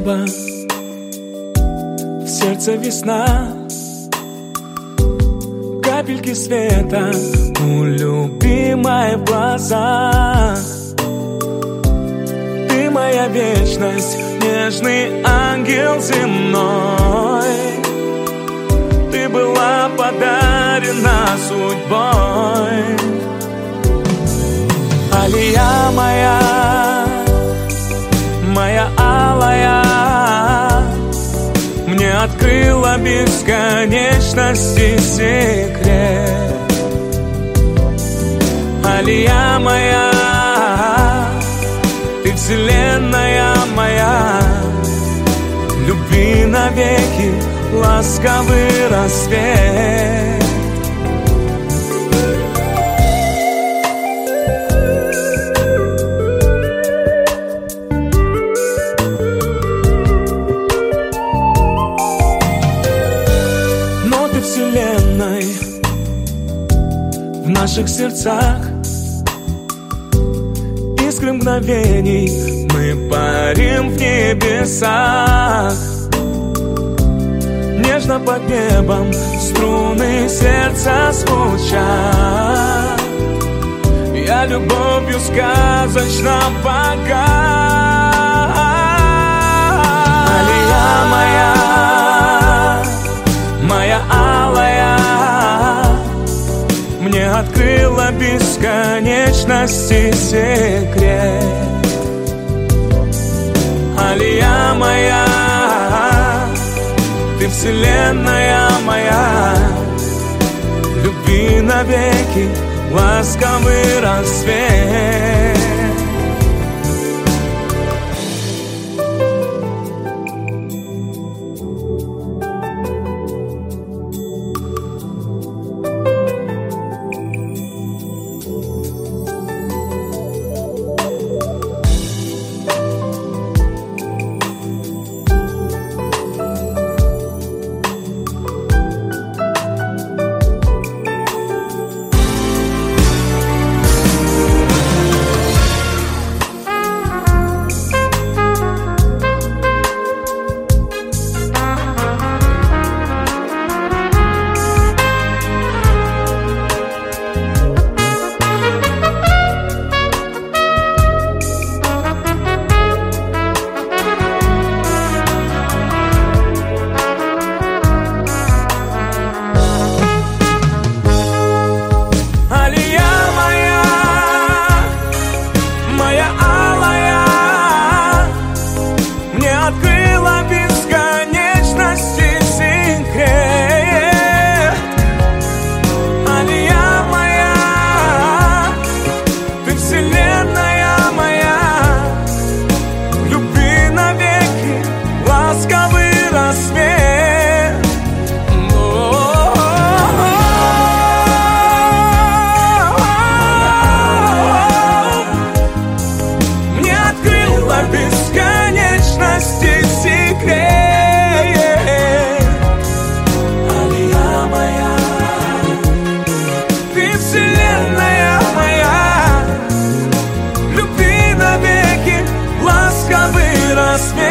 небо, в сердце весна, капельки света у любимой в глазах. Ты моя вечность, нежный ангел земной. Ты была подарена судьбой. Алия моя, моя алая, мне открыла бесконечности секрет. Алия моя, ты вселенная моя, любви навеки ласковый рассвет. Вселенной в наших сердцах, искры мгновений, мы парим в небесах. Нежно под небом струны сердца звучат. Я любовью сказочно богат. Алия моя, моя алая, мне открыла бесконечности секрет. Алия моя, ты вселенная моя, любви навеки ласковый рассвет. Вселенная моя, любви навеки ласковый рассвет.